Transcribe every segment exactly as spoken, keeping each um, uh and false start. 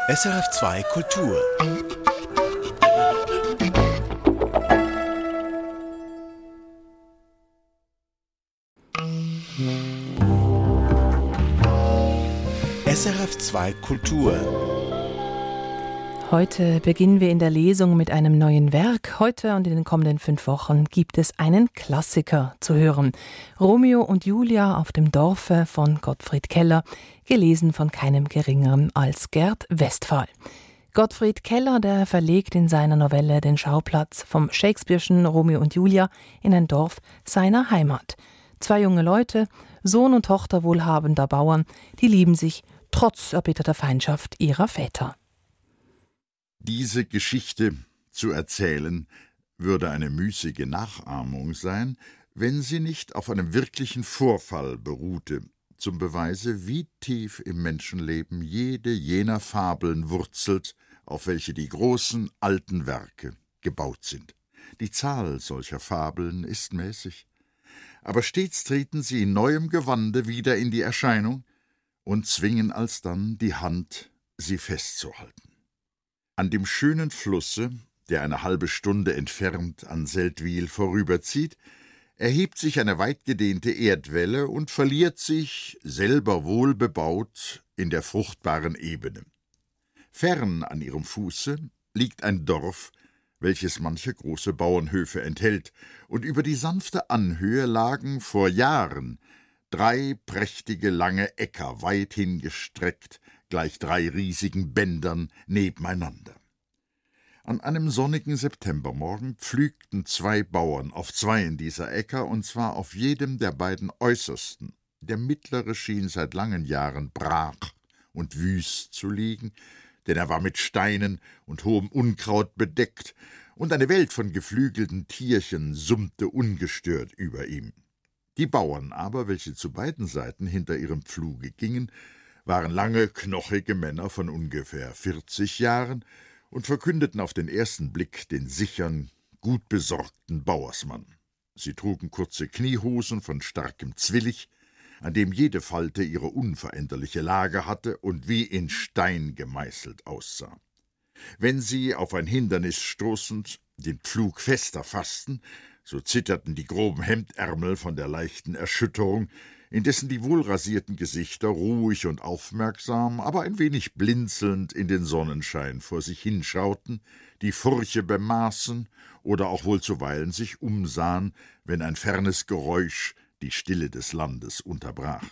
S R F zwei Kultur. S R F zwei Kultur. Heute beginnen wir in der Lesung mit einem neuen Werk. Heute und in den kommenden fünf Wochen gibt es einen Klassiker zu hören. Romeo und Julia auf dem Dorfe von Gottfried Keller, gelesen von keinem Geringeren als Gerd Westphal. Gottfried Keller, der verlegt in seiner Novelle den Schauplatz vom Shakespeare'schen Romeo und Julia in ein Dorf seiner Heimat. Zwei junge Leute, Sohn und Tochter wohlhabender Bauern, die lieben sich trotz erbitterter Feindschaft ihrer Väter. Diese Geschichte zu erzählen, würde eine müßige Nachahmung sein, wenn sie nicht auf einem wirklichen Vorfall beruhte, zum Beweise, wie tief im Menschenleben jede jener Fabeln wurzelt, auf welche die großen alten Werke gebaut sind. Die Zahl solcher Fabeln ist mäßig, aber stets treten sie in neuem Gewande wieder in die Erscheinung und zwingen alsdann die Hand, sie festzuhalten. An dem schönen Flusse, der eine halbe Stunde entfernt an Seldwyl vorüberzieht, erhebt sich eine weitgedehnte Erdwelle und verliert sich, selber wohlbebaut, in der fruchtbaren Ebene. Fern an ihrem Fuße liegt ein Dorf, welches manche große Bauernhöfe enthält, und über die sanfte Anhöhe lagen vor Jahren drei prächtige lange Äcker weit hingestreckt, gleich drei riesigen Bändern nebeneinander. An einem sonnigen Septembermorgen pflügten zwei Bauern auf zweien dieser Äcker, und zwar auf jedem der beiden äußersten. Der mittlere schien seit langen Jahren brach und wüst zu liegen, denn er war mit Steinen und hohem Unkraut bedeckt, und eine Welt von geflügelten Tierchen summte ungestört über ihm. Die Bauern aber, welche zu beiden Seiten hinter ihrem Pfluge gingen, waren lange, knochige Männer von ungefähr vierzig Jahren und verkündeten auf den ersten Blick den sichern, gut besorgten Bauersmann. Sie trugen kurze Kniehosen von starkem Zwillich, an dem jede Falte ihre unveränderliche Lage hatte und wie in Stein gemeißelt aussah. Wenn sie, auf ein Hindernis stoßend, den Pflug fester fassten, so zitterten die groben Hemdärmel von der leichten Erschütterung, indessen die wohlrasierten Gesichter ruhig und aufmerksam, aber ein wenig blinzelnd in den Sonnenschein vor sich hinschauten, die Furche bemaßen oder auch wohl zuweilen sich umsahen, wenn ein fernes Geräusch die Stille des Landes unterbrach.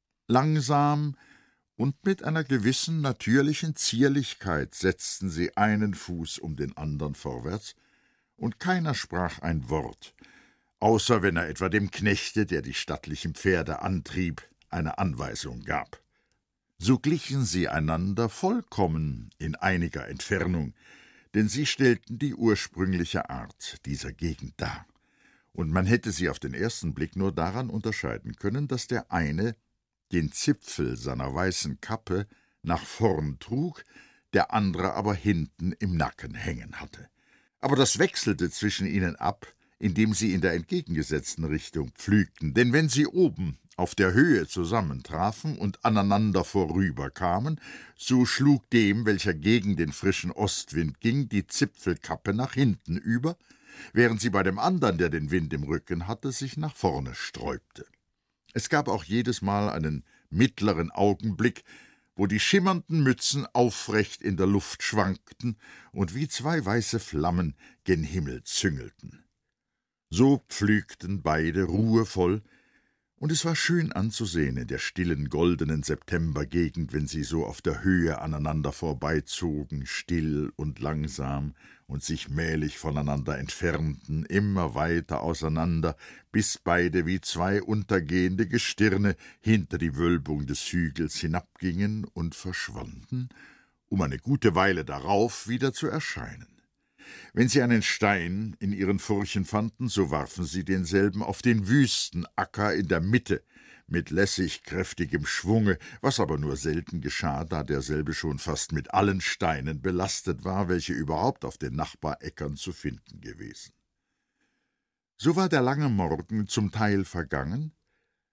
Langsam und mit einer gewissen natürlichen Zierlichkeit setzten sie einen Fuß um den andern vorwärts, und keiner sprach ein Wort, außer wenn er etwa dem Knechte, der die stattlichen Pferde antrieb, eine Anweisung gab. So glichen sie einander vollkommen in einiger Entfernung, denn sie stellten die ursprüngliche Art dieser Gegend dar, und man hätte sie auf den ersten Blick nur daran unterscheiden können, dass der eine den Zipfel seiner weißen Kappe nach vorn trug, der andere aber hinten im Nacken hängen hatte. Aber das wechselte zwischen ihnen ab, indem sie in der entgegengesetzten Richtung pflügten, denn wenn sie oben auf der Höhe zusammentrafen und aneinander vorüberkamen, so schlug dem, welcher gegen den frischen Ostwind ging, die Zipfelkappe nach hinten über, während sie bei dem andern, der den Wind im Rücken hatte, sich nach vorne sträubte. Es gab auch jedes Mal einen mittleren Augenblick, wo die schimmernden Mützen aufrecht in der Luft schwankten und wie zwei weiße Flammen gen Himmel züngelten. So pflügten beide ruhevoll, und es war schön anzusehen in der stillen, goldenen Septembergegend, wenn sie so auf der Höhe aneinander vorbeizogen, still und langsam, und sich mählich voneinander entfernten, immer weiter auseinander, bis beide wie zwei untergehende Gestirne hinter die Wölbung des Hügels hinabgingen und verschwanden, um eine gute Weile darauf wieder zu erscheinen. Wenn sie einen Stein in ihren Furchen fanden, so warfen sie denselben auf den wüsten Acker in der Mitte mit lässig kräftigem Schwunge, was aber nur selten geschah, da derselbe schon fast mit allen Steinen belastet war, welche überhaupt auf den Nachbaräckern zu finden gewesen. So war der lange Morgen zum Teil vergangen,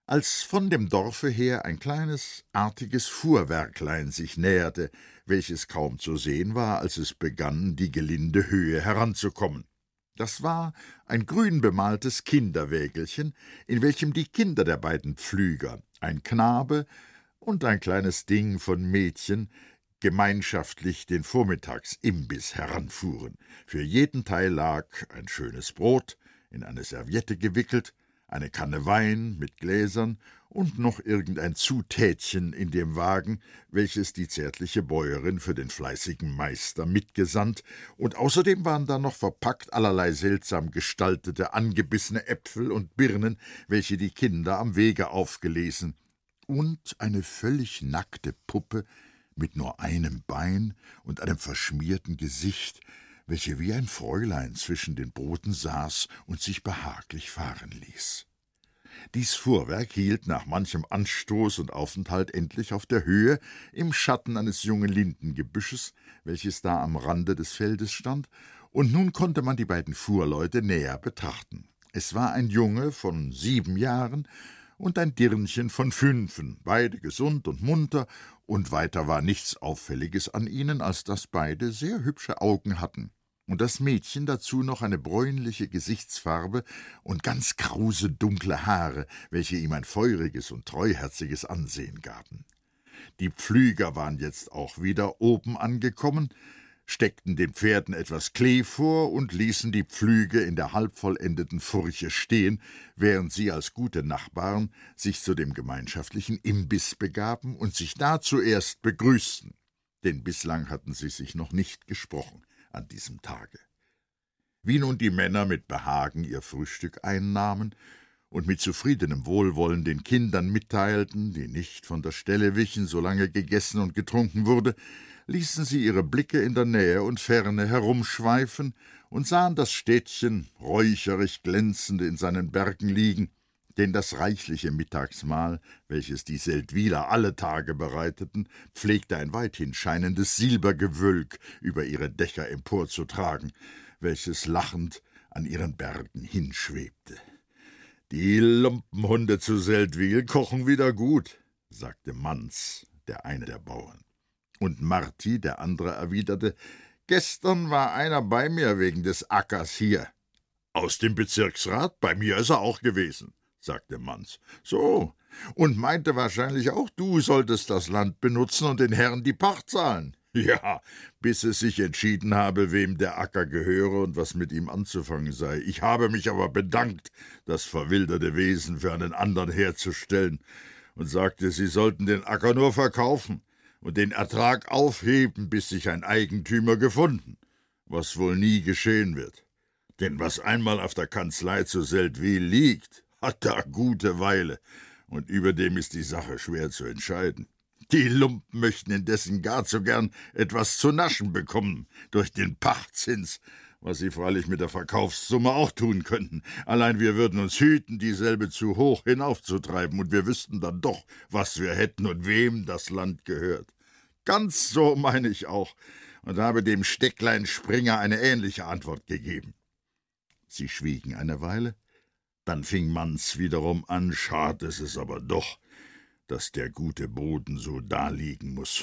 als von dem Dorfe her ein kleines, artiges Fuhrwerklein sich näherte, welches kaum zu sehen war, als es begann, die gelinde Höhe heranzukommen. Das war ein grün bemaltes Kinderwägelchen, in welchem die Kinder der beiden Pflüger, ein Knabe und ein kleines Ding von Mädchen, gemeinschaftlich den Vormittagsimbiss heranfuhren. Für jeden Teil lag ein schönes Brot, in eine Serviette gewickelt, eine Kanne Wein mit Gläsern und noch irgendein Zutätchen in dem Wagen, welches die zärtliche Bäuerin für den fleißigen Meister mitgesandt, und außerdem waren da noch verpackt allerlei seltsam gestaltete, angebissene Äpfel und Birnen, welche die Kinder am Wege aufgelesen, und eine völlig nackte Puppe mit nur einem Bein und einem verschmierten Gesicht, welche wie ein Fräulein zwischen den Broten saß und sich behaglich fahren ließ. Dies Fuhrwerk hielt nach manchem Anstoß und Aufenthalt endlich auf der Höhe im Schatten eines jungen Lindengebüsches, welches da am Rande des Feldes stand, und nun konnte man die beiden Fuhrleute näher betrachten. Es war ein Junge von sieben Jahren und ein Dirnchen von fünfen, beide gesund und munter, und weiter war nichts Auffälliges an ihnen, als dass beide sehr hübsche Augen hatten, und das Mädchen dazu noch eine bräunliche Gesichtsfarbe und ganz krause, dunkle Haare, welche ihm ein feuriges und treuherziges Ansehen gaben. Die Pflüger waren jetzt auch wieder oben angekommen, steckten den Pferden etwas Klee vor und ließen die Pflüge in der halbvollendeten Furche stehen, während sie als gute Nachbarn sich zu dem gemeinschaftlichen Imbiss begaben und sich da zuerst begrüßten, denn bislang hatten sie sich noch nicht gesprochen an diesem Tage. Wie nun die Männer mit Behagen ihr Frühstück einnahmen und mit zufriedenem Wohlwollen den Kindern mitteilten, die nicht von der Stelle wichen, solange gegessen und getrunken wurde, ließen sie ihre Blicke in der Nähe und Ferne herumschweifen und sahen das Städtchen räucherig glänzend in seinen Bergen liegen, denn das reichliche Mittagsmahl, welches die Seldwyler alle Tage bereiteten, pflegte ein weithin scheinendes Silbergewölk über ihre Dächer emporzutragen, welches lachend an ihren Bergen hinschwebte. »Die Lumpenhunde zu Seldwyl kochen wieder gut«, sagte Manz, der eine der Bauern. Und Marti, der andere, erwiderte, »Gestern war einer bei mir wegen des Ackers hier.« »Aus dem Bezirksrat? Bei mir ist er auch gewesen«, sagte Manz. »So, und meinte wahrscheinlich auch, du solltest das Land benutzen und den Herren die Pacht zahlen.« »Ja, bis es sich entschieden habe, wem der Acker gehöre und was mit ihm anzufangen sei. Ich habe mich aber bedankt, das verwilderte Wesen für einen anderen herzustellen, und sagte, sie sollten den Acker nur verkaufen und den Ertrag aufheben, bis sich ein Eigentümer gefunden, was wohl nie geschehen wird. Denn was einmal auf der Kanzlei zu Seldwyl liegt, hat da gute Weile, und überdem ist die Sache schwer zu entscheiden. Die Lumpen möchten indessen gar zu gern etwas zu naschen bekommen durch den Pachtzins, was sie freilich mit der Verkaufssumme auch tun könnten. Allein wir würden uns hüten, dieselbe zu hoch hinaufzutreiben, und wir wüssten dann doch, was wir hätten und wem das Land gehört. Ganz so meine ich auch, und habe dem Stecklein Springer eine ähnliche Antwort gegeben.« Sie schwiegen eine Weile, dann fing Manz wiederum an, »Schad ist es aber doch, dass der gute Boden so daliegen muß.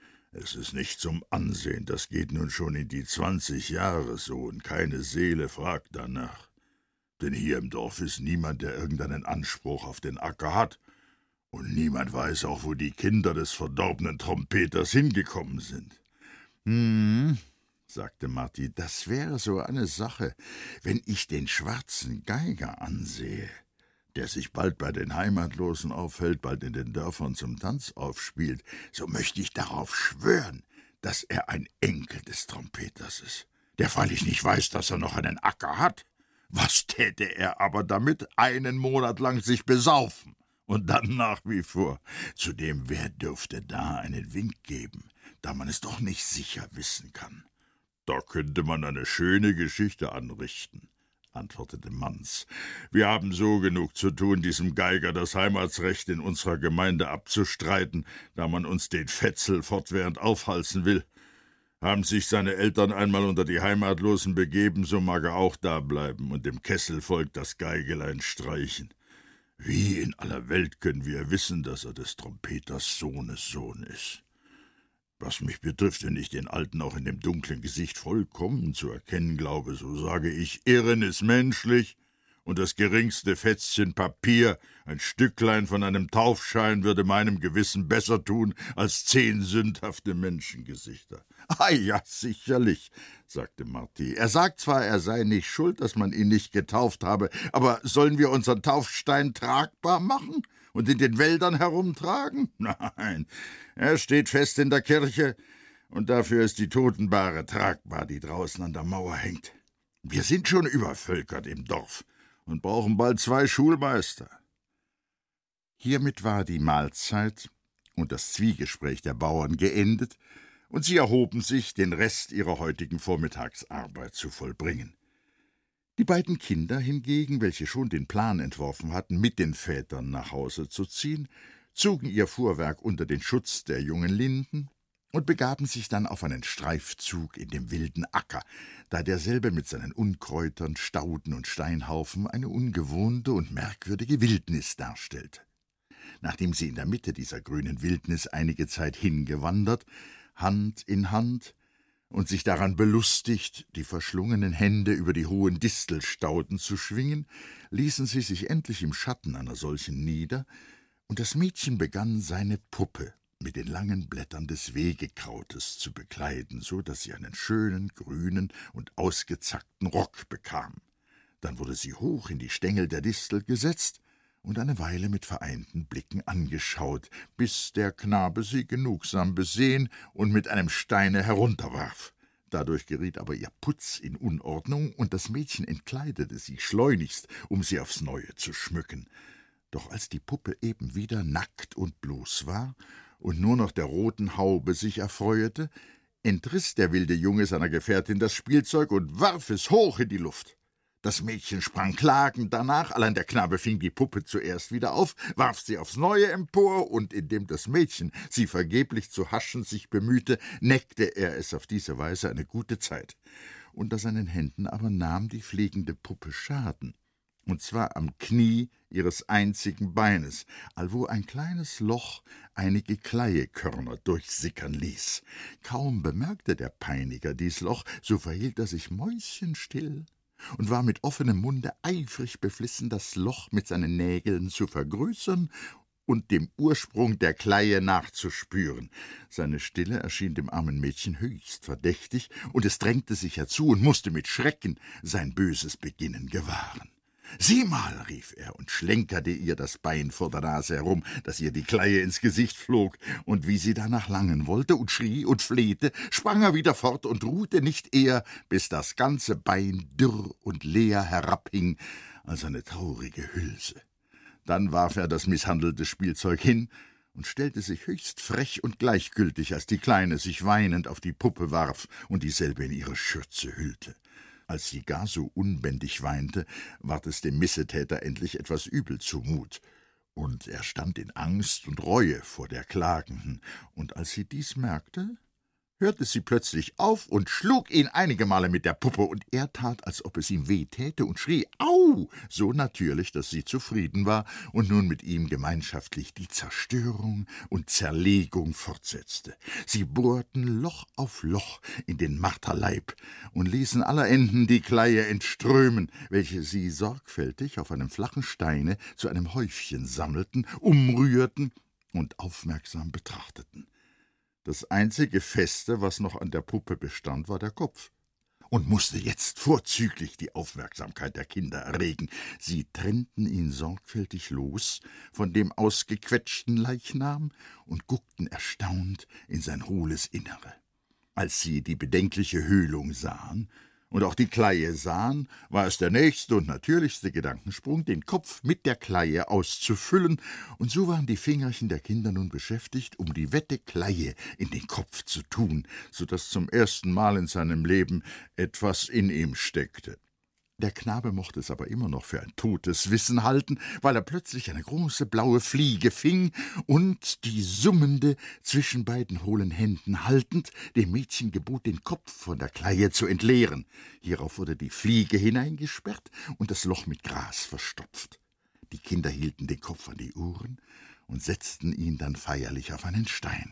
Es ist nicht zum Ansehen, das geht nun schon in die zwanzig Jahre so, und keine Seele fragt danach. Denn hier im Dorf ist niemand, der irgendeinen Anspruch auf den Acker hat, und niemand weiß auch, wo die Kinder des verdorbenen Trompeters hingekommen sind.« »Hm«, sagte Marti, »das wäre so eine Sache, wenn ich den schwarzen Geiger ansehe, der sich bald bei den Heimatlosen aufhält, bald in den Dörfern zum Tanz aufspielt, so möchte ich darauf schwören, dass er ein Enkel des Trompeters ist, der freilich nicht weiß, dass er noch einen Acker hat. Was täte er aber damit, einen Monat lang sich besaufen und dann nach wie vor? Zudem, wer dürfte da einen Wink geben, da man es doch nicht sicher wissen kann?« »Da könnte man eine schöne Geschichte anrichten«, antwortete Manz. »Wir haben so genug zu tun, diesem Geiger das Heimatsrecht in unserer Gemeinde abzustreiten, da man uns den Fetzel fortwährend aufhalsen will. Haben sich seine Eltern einmal unter die Heimatlosen begeben, so mag er auch da bleiben und dem Kesselvolk das Geigelein streichen. Wie in aller Welt können wir wissen, dass er des Trompeters Sohnes Sohn ist? Was mich betrifft, wenn ich den Alten auch in dem dunklen Gesicht vollkommen zu erkennen glaube, so sage ich, Irren ist menschlich, und das geringste Fetzchen Papier, ein Stücklein von einem Taufschein, würde meinem Gewissen besser tun als zehn sündhafte Menschengesichter. »Ah ja, sicherlich«, sagte Marti. »Er sagt zwar, er sei nicht schuld, dass man ihn nicht getauft habe, aber sollen wir unseren Taufstein tragbar machen und in den Wäldern herumtragen? Nein, er steht fest in der Kirche, und dafür ist die Totenbahre tragbar, die draußen an der Mauer hängt. Wir sind schon übervölkert im Dorf und brauchen bald zwei Schulmeister.« Hiermit war die Mahlzeit und das Zwiegespräch der Bauern geendet, und sie erhoben sich, den Rest ihrer heutigen Vormittagsarbeit zu vollbringen. Die beiden Kinder hingegen, welche schon den Plan entworfen hatten, mit den Vätern nach Hause zu ziehen, zogen ihr Fuhrwerk unter den Schutz der jungen Linden und begaben sich dann auf einen Streifzug in dem wilden Acker, da derselbe mit seinen Unkräutern, Stauden und Steinhaufen eine ungewohnte und merkwürdige Wildnis darstellte. Nachdem sie in der Mitte dieser grünen Wildnis einige Zeit hingewandert, Hand in Hand, und sich daran belustigt, die verschlungenen Hände über die hohen Distelstauden zu schwingen, ließen sie sich endlich im Schatten einer solchen nieder, und das Mädchen begann, seine Puppe mit den langen Blättern des Wegekrautes zu bekleiden, so daß sie einen schönen, grünen und ausgezackten Rock bekam. Dann wurde sie hoch in die Stängel der Distel gesetzt und eine Weile mit vereinten Blicken angeschaut, bis der Knabe sie genugsam besehen und mit einem Steine herunterwarf. Dadurch geriet aber ihr Putz in Unordnung, und das Mädchen entkleidete sich schleunigst, um sie aufs Neue zu schmücken. Doch als die Puppe eben wieder nackt und bloß war und nur noch der roten Haube sich erfreuete, entriß der wilde Junge seiner Gefährtin das Spielzeug und warf es hoch in die Luft. Das Mädchen sprang klagend danach, allein der Knabe fing die Puppe zuerst wieder auf, warf sie aufs Neue empor, und indem das Mädchen sie vergeblich zu haschen sich bemühte, neckte er es auf diese Weise eine gute Zeit. Unter seinen Händen aber nahm die fliegende Puppe Schaden, und zwar am Knie ihres einzigen Beines, allwo ein kleines Loch einige Kleiekörner durchsickern ließ. Kaum bemerkte der Peiniger dies Loch, so verhielt er sich mäuschenstill und war mit offenem Munde eifrig beflissen, das Loch mit seinen Nägeln zu vergrößern und dem Ursprung der Kleie nachzuspüren. Seine Stille erschien dem armen Mädchen höchst verdächtig, und es drängte sich herzu und mußte mit Schrecken sein böses Beginnen gewahren. »Sieh mal«, rief er und schlenkerte ihr das Bein vor der Nase herum, daß ihr die Kleie ins Gesicht flog, und wie sie danach langen wollte und schrie und flehte, sprang er wieder fort und ruhte nicht eher, bis das ganze Bein dürr und leer herabhing als eine traurige Hülse. Dann warf er das misshandelte Spielzeug hin und stellte sich höchst frech und gleichgültig, als die Kleine sich weinend auf die Puppe warf und dieselbe in ihre Schürze hüllte. Als sie gar so unbändig weinte, ward es dem Missetäter endlich etwas übel zumut, und er stand in Angst und Reue vor der Klagenden, und als sie dies merkte, hörte sie plötzlich auf und schlug ihn einige Male mit der Puppe, und er tat, als ob es ihm weh täte, und schrie »Au!« so natürlich, dass sie zufrieden war und nun mit ihm gemeinschaftlich die Zerstörung und Zerlegung fortsetzte. Sie bohrten Loch auf Loch in den Marterleib und ließen aller Enden die Kleie entströmen, welche sie sorgfältig auf einem flachen Steine zu einem Häufchen sammelten, umrührten und aufmerksam betrachteten. Das einzige Feste, was noch an der Puppe bestand, war der Kopf und musste jetzt vorzüglich die Aufmerksamkeit der Kinder erregen. Sie trennten ihn sorgfältig los von dem ausgequetschten Leichnam und guckten erstaunt in sein hohles Innere. Als sie die bedenkliche Höhlung sahen und auch die Kleie sahen, war es der nächste und natürlichste Gedankensprung, den Kopf mit der Kleie auszufüllen, und so waren die Fingerchen der Kinder nun beschäftigt, um die wette Kleie in den Kopf zu tun, so daß zum ersten Mal in seinem Leben etwas in ihm steckte. Der Knabe mochte es aber immer noch für ein totes Wissen halten, weil er plötzlich eine große blaue Fliege fing und, die summende, zwischen beiden hohlen Händen haltend, dem Mädchen gebot, den Kopf von der Kleie zu entleeren. Hierauf wurde die Fliege hineingesperrt und das Loch mit Gras verstopft. Die Kinder hielten den Kopf an die Ohren und setzten ihn dann feierlich auf einen Stein.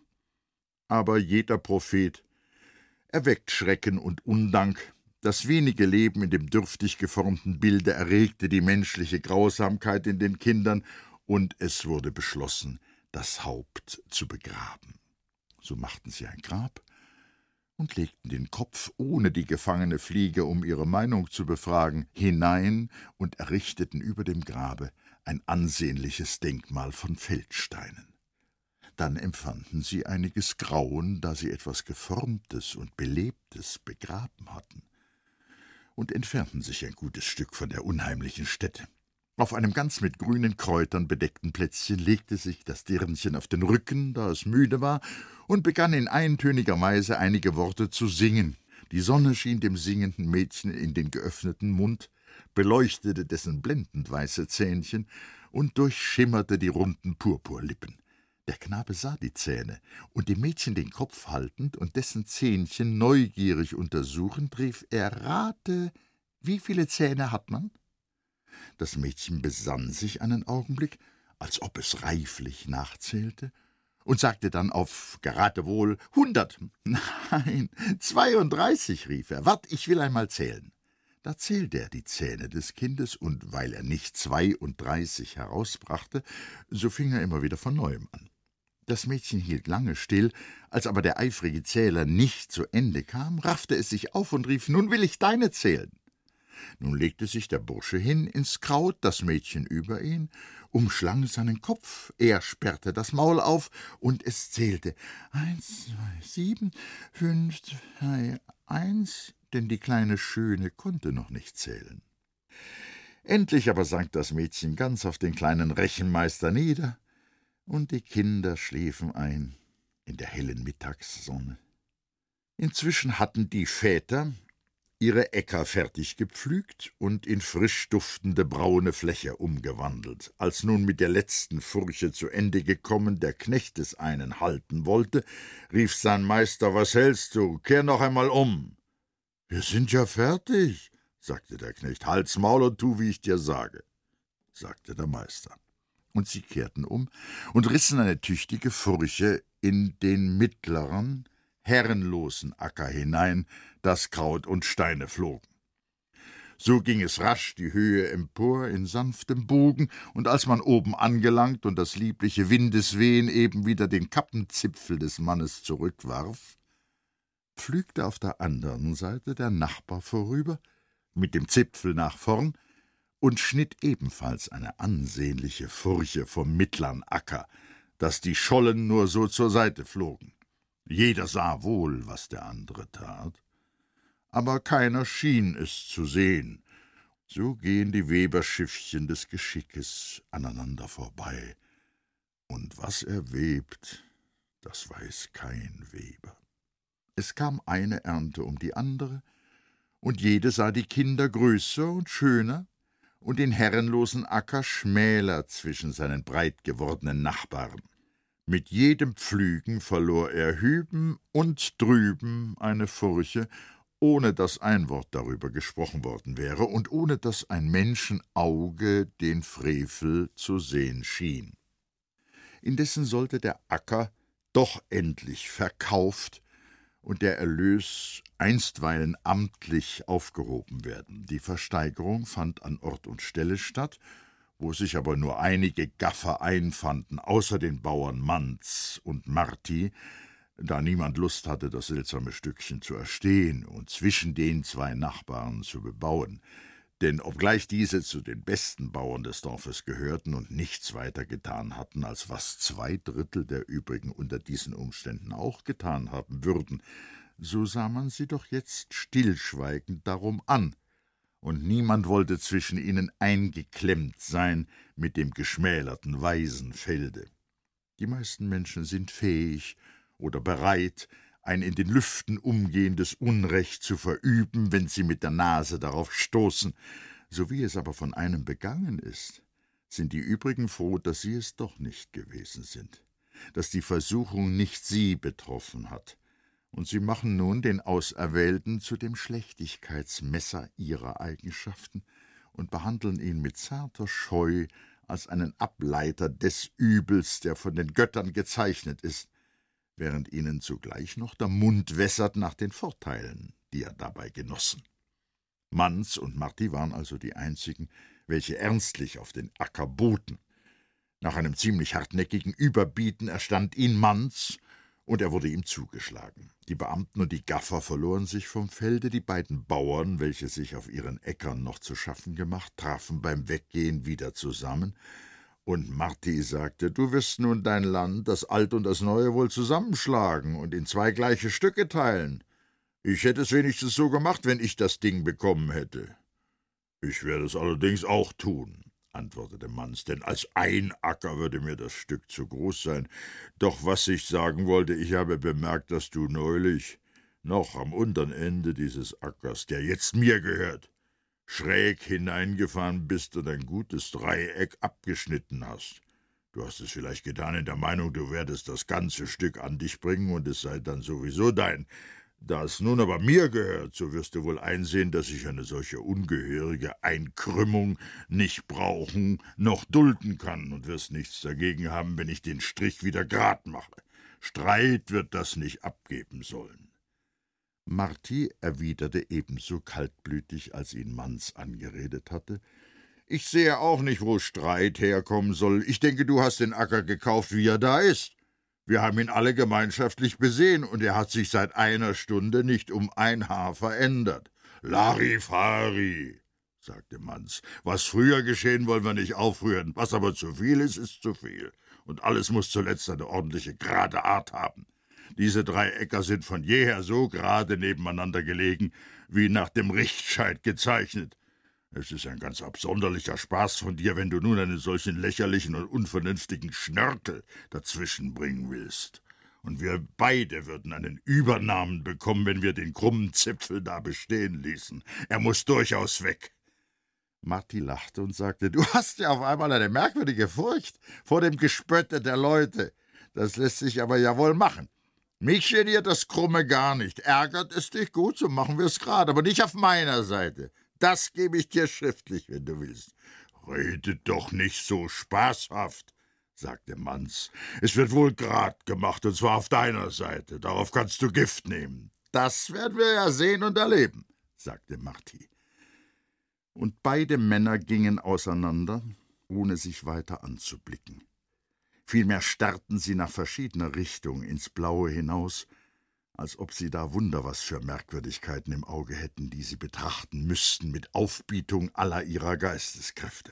Aber jeder Prophet erweckt Schrecken und Undank. Das wenige Leben in dem dürftig geformten Bilde erregte die menschliche Grausamkeit in den Kindern, und es wurde beschlossen, das Haupt zu begraben. So machten sie ein Grab und legten den Kopf, ohne die gefangene Fliege um ihre Meinung zu befragen, hinein und errichteten über dem Grabe ein ansehnliches Denkmal von Feldsteinen. Dann empfanden sie einiges Grauen, da sie etwas Geformtes und Belebtes begraben hatten, und entfernten sich ein gutes Stück von der unheimlichen Stätte. Auf einem ganz mit grünen Kräutern bedeckten Plätzchen legte sich das Dirnchen auf den Rücken, da es müde war, und begann in eintöniger Weise einige Worte zu singen. Die Sonne schien dem singenden Mädchen in den geöffneten Mund, beleuchtete dessen blendend weiße Zähnchen und durchschimmerte die runden Purpurlippen. Der Knabe sah die Zähne, und dem Mädchen den Kopf haltend und dessen Zähnchen neugierig untersuchend, rief er: »Rate, wie viele Zähne hat man?« Das Mädchen besann sich einen Augenblick, als ob es reiflich nachzählte, und sagte dann auf Geratewohl: »Hundert.« »Nein, zweiunddreißig«, rief er. »Wart, ich will einmal zählen.« Da zählte er die Zähne des Kindes, und weil er nicht zweiunddreißig herausbrachte, so fing er immer wieder von neuem an. Das Mädchen hielt lange still, als aber der eifrige Zähler nicht zu Ende kam, raffte es sich auf und rief: »Nun will ich deine zählen.« Nun legte sich der Bursche hin ins Kraut, das Mädchen über ihn, umschlang seinen Kopf, er sperrte das Maul auf, und es zählte: »Eins, zwei, sieben, fünf, drei, eins«, denn die kleine Schöne konnte noch nicht zählen. Endlich aber sank das Mädchen ganz auf den kleinen Rechenmeister nieder, und die Kinder schliefen ein in der hellen Mittagssonne. Inzwischen hatten die Väter ihre Äcker fertig gepflügt und in frisch duftende braune Fläche umgewandelt. Als nun mit der letzten Furche zu Ende gekommen der Knecht des einen halten wollte, rief sein Meister: »Was hältst du? Kehr noch einmal um.« »Wir sind ja fertig«, sagte der Knecht. »Halt's Maul und tu, wie ich dir sage«, sagte der Meister. Und sie kehrten um und rissen eine tüchtige Furche in den mittleren, herrenlosen Acker hinein, dass Kraut und Steine flogen. So ging es rasch die Höhe empor in sanftem Bogen, und als man oben angelangt und das liebliche Windeswehen eben wieder den Kappenzipfel des Mannes zurückwarf, pflügte auf der anderen Seite der Nachbar vorüber, mit dem Zipfel nach vorn, und schnitt ebenfalls eine ansehnliche Furche vom mittlern Acker, dass die Schollen nur so zur Seite flogen. Jeder sah wohl, was der andere tat, aber keiner schien es zu sehen. So gehen die Weberschiffchen des Geschickes aneinander vorbei, und was er webt, das weiß kein Weber. Es kam eine Ernte um die andere, und jede sah die Kinder größer und schöner und den herrenlosen Acker schmäler zwischen seinen breit gewordenen Nachbarn. Mit jedem Pflügen verlor er hüben und drüben eine Furche, ohne dass ein Wort darüber gesprochen worden wäre und ohne dass ein Menschenauge den Frevel zu sehen schien. Indessen sollte der Acker doch endlich verkauft und der Erlös einstweilen amtlich aufgehoben werden. Die Versteigerung fand an Ort und Stelle statt, wo sich aber nur einige Gaffer einfanden, außer den Bauern Manz und Marti, da niemand Lust hatte, das seltsame Stückchen zu erstehen und zwischen den zwei Nachbarn zu bebauen. Denn obgleich diese zu den besten Bauern des Dorfes gehörten und nichts weiter getan hatten, als was zwei Drittel der übrigen unter diesen Umständen auch getan haben würden, so sah man sie doch jetzt stillschweigend darum an, und niemand wollte zwischen ihnen eingeklemmt sein mit dem geschmälerten Waisenfelde. Die meisten Menschen sind fähig oder bereit, ein in den Lüften umgehendes Unrecht zu verüben, wenn sie mit der Nase darauf stoßen. So wie es aber von einem begangen ist, sind die übrigen froh, dass sie es doch nicht gewesen sind, dass die Versuchung nicht sie betroffen hat, und sie machen nun den Auserwählten zu dem Schlechtigkeitsmesser ihrer Eigenschaften und behandeln ihn mit zarter Scheu als einen Ableiter des Übels, der von den Göttern gezeichnet ist, während ihnen zugleich noch der Mund wässert nach den Vorteilen, die er dabei genossen. Manz und Marti waren also die einzigen, welche ernstlich auf den Acker boten. Nach einem ziemlich hartnäckigen Überbieten erstand ihn Manz, und er wurde ihm zugeschlagen. Die Beamten und die Gaffer verloren sich vom Felde, die beiden Bauern, welche sich auf ihren Äckern noch zu schaffen gemacht, trafen beim Weggehen wieder zusammen, und Marti sagte, »Du wirst nun dein Land, das Alte und das Neue, wohl zusammenschlagen und in zwei gleiche Stücke teilen. Ich hätte es wenigstens so gemacht, wenn ich das Ding bekommen hätte.« »Ich werde es allerdings auch tun«, antwortete Manz, »denn als ein Acker würde mir das Stück zu groß sein. Doch was ich sagen wollte, ich habe bemerkt, dass du neulich noch am unteren Ende dieses Ackers, der jetzt mir gehört, schräg hineingefahren bist und ein gutes Dreieck abgeschnitten hast. Du hast es vielleicht getan in der Meinung, du werdest das ganze Stück an dich bringen und es sei dann sowieso dein. Da es nun aber mir gehört, so wirst du wohl einsehen, dass ich eine solche ungehörige Einkrümmung nicht brauchen noch dulden kann und wirst nichts dagegen haben, wenn ich den Strich wieder grad mache. Streit wird das nicht abgeben sollen.« Marti erwiderte ebenso kaltblütig, als ihn Manz angeredet hatte, »Ich sehe auch nicht, wo Streit herkommen soll. Ich denke, du hast den Acker gekauft, wie er da ist. Wir haben ihn alle gemeinschaftlich besehen, und er hat sich seit einer Stunde nicht um ein Haar verändert.« »Larifari«, sagte Manz, »was früher geschehen, wollen wir nicht aufrühren. Was aber zu viel ist, ist zu viel. Und alles muss zuletzt eine ordentliche, gerade Art haben. Diese drei Äcker sind von jeher so gerade nebeneinander gelegen, wie nach dem Richtscheit gezeichnet. Es ist ein ganz absonderlicher Spaß von dir, wenn du nun einen solchen lächerlichen und unvernünftigen Schnörkel dazwischen bringen willst. Und wir beide würden einen Übernamen bekommen, wenn wir den krummen Zipfel da bestehen ließen. Er muss durchaus weg.« Marti lachte und sagte, »Du hast ja auf einmal eine merkwürdige Furcht vor dem Gespötte der Leute. Das lässt sich aber ja wohl machen. Mich geniert das Krumme gar nicht. Ärgert es dich gut, so machen wir es gerade, aber nicht auf meiner Seite. Das gebe ich dir schriftlich, wenn du willst.« »Redet doch nicht so spaßhaft«, sagte Manz. »Es wird wohl grad gemacht, und zwar auf deiner Seite. Darauf kannst du Gift nehmen.« »Das werden wir ja sehen und erleben«, sagte Marti. Und beide Männer gingen auseinander, ohne sich weiter anzublicken. Vielmehr starrten sie nach verschiedener Richtung ins Blaue hinaus, als ob sie da Wunder was für Merkwürdigkeiten im Auge hätten, die sie betrachten müssten mit Aufbietung aller ihrer Geisteskräfte.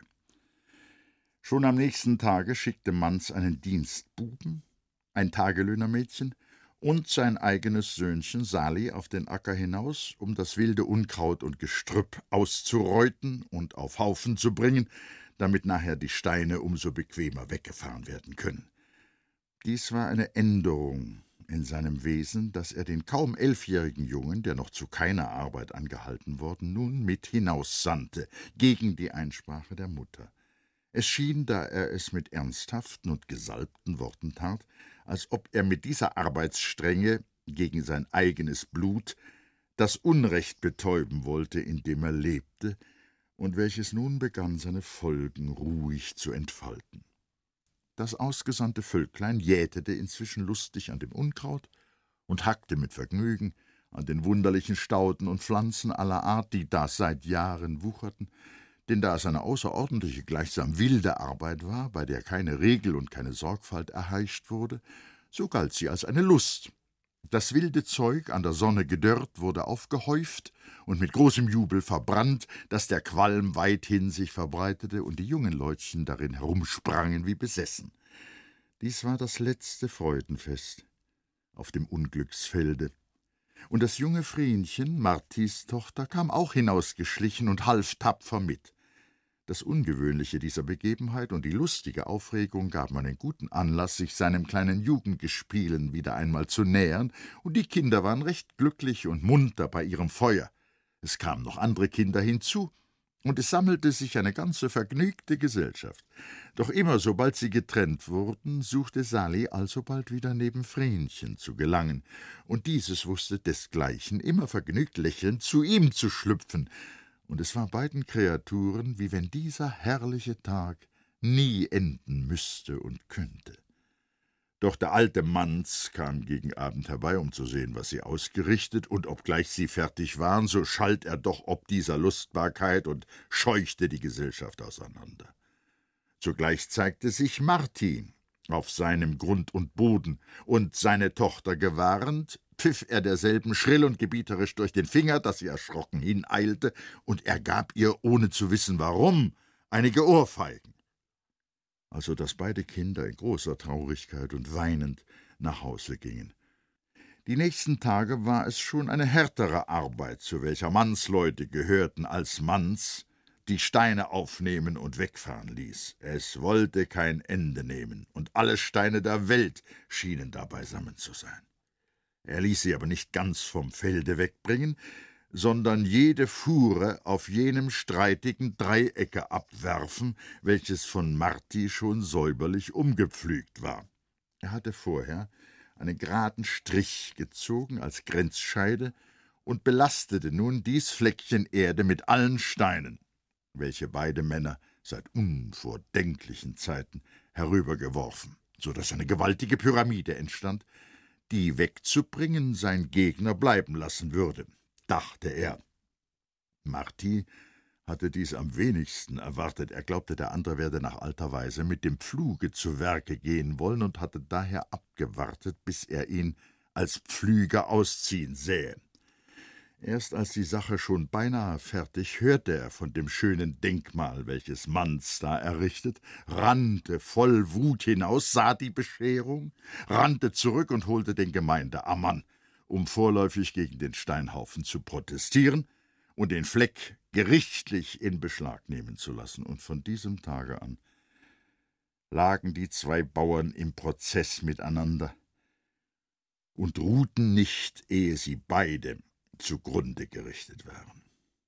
Schon am nächsten Tage schickte Manz einen Dienstbuben, ein Tagelöhnermädchen und sein eigenes Söhnchen Sali auf den Acker hinaus, um das wilde Unkraut und Gestrüpp auszureuten und auf Haufen zu bringen, damit nachher die Steine umso bequemer weggefahren werden können. Dies war eine Änderung in seinem Wesen, dass er den kaum elfjährigen Jungen, der noch zu keiner Arbeit angehalten worden, nun mit hinaussandte, gegen die Einsprache der Mutter. Es schien, da er es mit ernsthaften und gesalbten Worten tat, als ob er mit dieser Arbeitsstrenge gegen sein eigenes Blut das Unrecht betäuben wollte, in dem er lebte, und welches nun begann, seine Folgen ruhig zu entfalten. Das ausgesandte Völklein jätete inzwischen lustig an dem Unkraut und hackte mit Vergnügen an den wunderlichen Stauden und Pflanzen aller Art, die da seit Jahren wucherten, denn da es eine außerordentliche, gleichsam wilde Arbeit war, bei der keine Regel und keine Sorgfalt erheischt wurde, so galt sie als eine Lust. Das wilde Zeug, an der Sonne gedörrt, wurde aufgehäuft und mit großem Jubel verbrannt, daß der Qualm weithin sich verbreitete und die jungen Leutchen darin herumsprangen wie besessen. Dies war das letzte Freudenfest auf dem Unglücksfelde. Und das junge Vrenchen, Martis Tochter, kam auch hinausgeschlichen und half tapfer mit. Das Ungewöhnliche dieser Begebenheit und die lustige Aufregung gaben einen guten Anlass, sich seinem kleinen Jugendgespielen wieder einmal zu nähern, und die Kinder waren recht glücklich und munter bei ihrem Feuer. Es kamen noch andere Kinder hinzu, und es sammelte sich eine ganze vergnügte Gesellschaft. Doch immer, sobald sie getrennt wurden, suchte Sali alsobald wieder neben Vrenchen zu gelangen, und dieses wusste desgleichen immer vergnügt lächelnd zu ihm zu schlüpfen, und es war beiden Kreaturen, wie wenn dieser herrliche Tag nie enden müsste und könnte. Doch der alte Manz kam gegen Abend herbei, um zu sehen, was sie ausgerichtet, und obgleich sie fertig waren, so schalt er doch ob dieser Lustbarkeit und scheuchte die Gesellschaft auseinander. Zugleich zeigte sich Marti auf seinem Grund und Boden, und seine Tochter gewahrend, pfiff er derselben schrill und gebieterisch durch den Finger, dass sie erschrocken hineilte, und er gab ihr, ohne zu wissen warum, einige Ohrfeigen. Also dass beide Kinder in großer Traurigkeit und weinend nach Hause gingen. Die nächsten Tage war es schon eine härtere Arbeit, zu welcher Mannsleute gehörten als Manns, die Steine aufnehmen und wegfahren ließ. Es wollte kein Ende nehmen, und alle Steine der Welt schienen da beisammen zu sein. Er ließ sie aber nicht ganz vom Felde wegbringen, sondern jede Fuhre auf jenem streitigen Dreiecke abwerfen, welches von Marti schon säuberlich umgepflügt war. Er hatte vorher einen geraden Strich gezogen als Grenzscheide und belastete nun dies Fleckchen Erde mit allen Steinen, welche beide Männer seit unvordenklichen Zeiten herübergeworfen, so daß eine gewaltige Pyramide entstand, die wegzubringen sein Gegner bleiben lassen würde, dachte er. Marti hatte dies am wenigsten erwartet. Er glaubte, der andere werde nach alter Weise mit dem Pfluge zu Werke gehen wollen und hatte daher abgewartet, bis er ihn als Pflüger ausziehen sähe. Erst als die Sache schon beinahe fertig, hörte er von dem schönen Denkmal, welches Manz da errichtet, rannte voll Wut hinaus, sah die Bescherung, rannte zurück und holte den Gemeindeammann, um vorläufig gegen den Steinhaufen zu protestieren und den Fleck gerichtlich in Beschlag nehmen zu lassen. Und von diesem Tage an lagen die zwei Bauern im Prozess miteinander und ruhten nicht, ehe sie beide zugrunde gerichtet waren.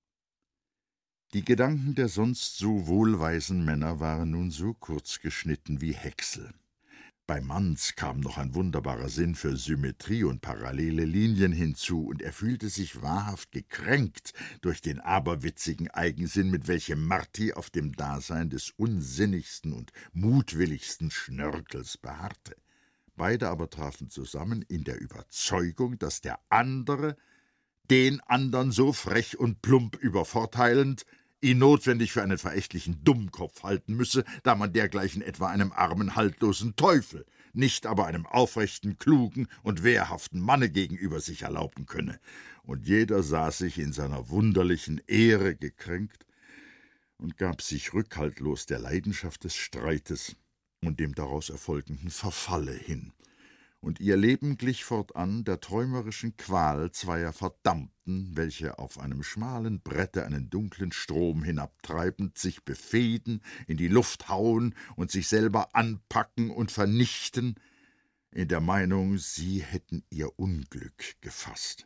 Die Gedanken der sonst so wohlweisen Männer waren nun so kurz geschnitten wie Häcksel. Bei Manz kam noch ein wunderbarer Sinn für Symmetrie und parallele Linien hinzu, und er fühlte sich wahrhaft gekränkt durch den aberwitzigen Eigensinn, mit welchem Marti auf dem Dasein des unsinnigsten und mutwilligsten Schnörkels beharrte. Beide aber trafen zusammen in der Überzeugung, dass der andere den andern so frech und plump übervorteilend ihn notwendig für einen verächtlichen Dummkopf halten müsse, da man dergleichen etwa einem armen, haltlosen Teufel, nicht aber einem aufrechten, klugen und wehrhaften Manne gegenüber sich erlauben könne. Und jeder sah sich in seiner wunderlichen Ehre gekränkt und gab sich rückhaltlos der Leidenschaft des Streites und dem daraus erfolgenden Verfalle hin. Und ihr Leben glich fortan der träumerischen Qual zweier Verdammten, welche auf einem schmalen Brette einen dunklen Strom hinabtreibend sich befehden, in die Luft hauen und sich selber anpacken und vernichten, in der Meinung, sie hätten ihr Unglück gefasst.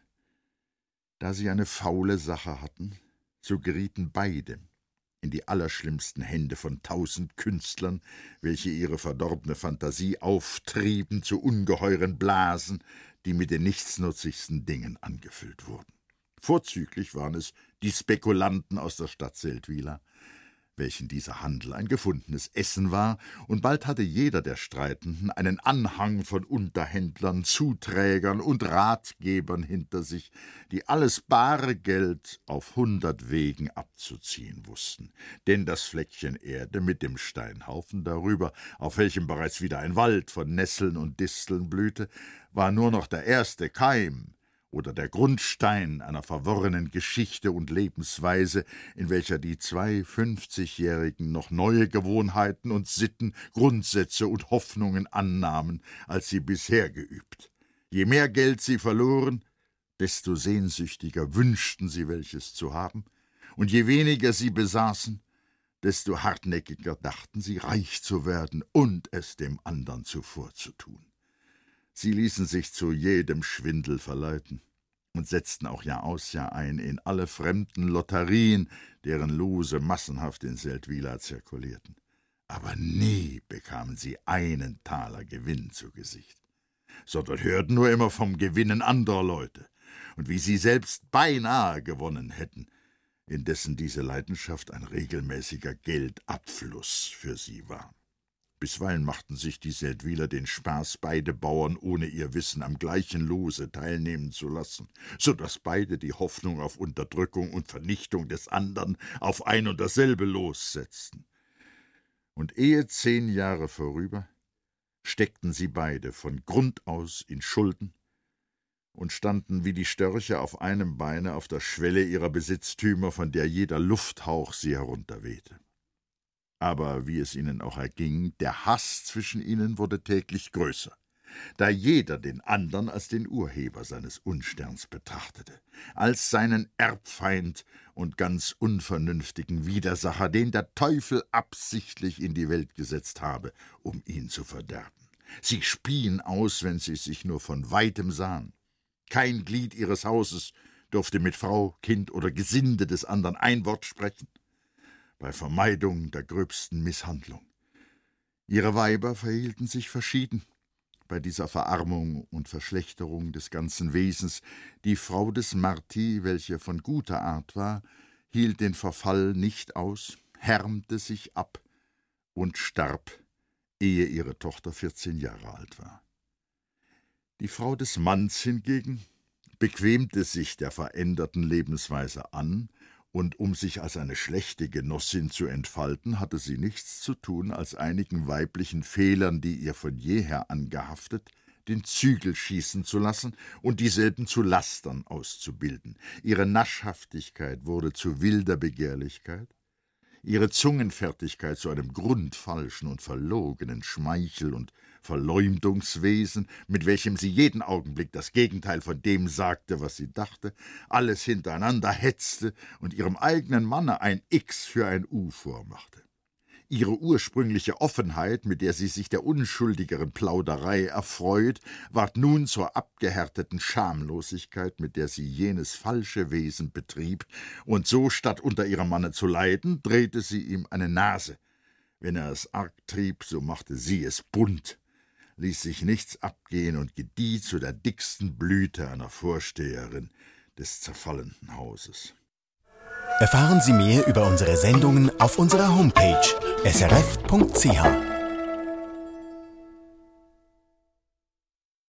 Da sie eine faule Sache hatten, so gerieten beide in die allerschlimmsten Hände von tausend Künstlern, welche ihre verdorbene Fantasie auftrieben zu ungeheuren Blasen, die mit den nichtsnutzigsten Dingen angefüllt wurden. Vorzüglich waren es die Spekulanten aus der Stadt Seldwyla, welchen dieser Handel ein gefundenes Essen war, und bald hatte jeder der Streitenden einen Anhang von Unterhändlern, Zuträgern und Ratgebern hinter sich, die alles bare Geld auf hundert Wegen abzuziehen wussten. Denn das Fleckchen Erde mit dem Steinhaufen darüber, auf welchem bereits wieder ein Wald von Nesseln und Disteln blühte, war nur noch der erste Keim oder der Grundstein einer verworrenen Geschichte und Lebensweise, in welcher die zwei Fünfzigjährigen noch neue Gewohnheiten und Sitten, Grundsätze und Hoffnungen annahmen, als sie bisher geübt. Je mehr Geld sie verloren, desto sehnsüchtiger wünschten sie, welches zu haben, und je weniger sie besaßen, desto hartnäckiger dachten sie, reich zu werden und es dem andern zuvorzutun. Sie ließen sich zu jedem Schwindel verleiten und setzten auch Jahr aus, Jahr ein in alle fremden Lotterien, deren Lose massenhaft in Seldwyla zirkulierten. Aber nie bekamen sie einen Taler Gewinn zu Gesicht, sondern hörten nur immer vom Gewinnen anderer Leute und wie sie selbst beinahe gewonnen hätten, indessen diese Leidenschaft ein regelmäßiger Geldabfluss für sie war. Bisweilen machten sich die Seldwyler den Spaß, beide Bauern ohne ihr Wissen am gleichen Lose teilnehmen zu lassen, so daß beide die Hoffnung auf Unterdrückung und Vernichtung des anderen auf ein und dasselbe Los setzten. Und ehe zehn Jahre vorüber, steckten sie beide von Grund aus in Schulden und standen wie die Störche auf einem Beine auf der Schwelle ihrer Besitztümer, von der jeder Lufthauch sie herunterwehte. Aber wie es ihnen auch erging, der Hass zwischen ihnen wurde täglich größer, da jeder den andern als den Urheber seines Unsterns betrachtete, als seinen Erbfeind und ganz unvernünftigen Widersacher, den der Teufel absichtlich in die Welt gesetzt habe, um ihn zu verderben. Sie spien aus, wenn sie sich nur von weitem sahen. Kein Glied ihres Hauses durfte mit Frau, Kind oder Gesinde des andern ein Wort sprechen, bei Vermeidung der gröbsten Misshandlung. Ihre Weiber verhielten sich verschieden bei dieser Verarmung und Verschlechterung des ganzen Wesens. Die Frau des Marti, welche von guter Art war, hielt den Verfall nicht aus, härmte sich ab und starb, ehe ihre Tochter vierzehn Jahre alt war. Die Frau des Manns hingegen bequemte sich der veränderten Lebensweise an, und um sich als eine schlechte Genossin zu entfalten, hatte sie nichts zu tun, als einigen weiblichen Fehlern, die ihr von jeher angehaftet, den Zügel schießen zu lassen und dieselben zu Lastern auszubilden. Ihre Naschhaftigkeit wurde zu wilder Begehrlichkeit, ihre Zungenfertigkeit zu einem grundfalschen und verlogenen Schmeichel- und Verleumdungswesen, mit welchem sie jeden Augenblick das Gegenteil von dem sagte, was sie dachte, alles hintereinander hetzte und ihrem eigenen Manne ein X für ein U vormachte. Ihre ursprüngliche Offenheit, mit der sie sich der unschuldigeren Plauderei erfreut, ward nun zur abgehärteten Schamlosigkeit, mit der sie jenes falsche Wesen betrieb, und so, statt unter ihrem Manne zu leiden, drehte sie ihm eine Nase. Wenn er es arg trieb, so machte sie es bunt, ließ sich nichts abgehen und gedieh zu der dicksten Blüte einer Vorsteherin des zerfallenden Hauses. Erfahren Sie mehr über unsere Sendungen auf unserer Homepage s r f punkt c h.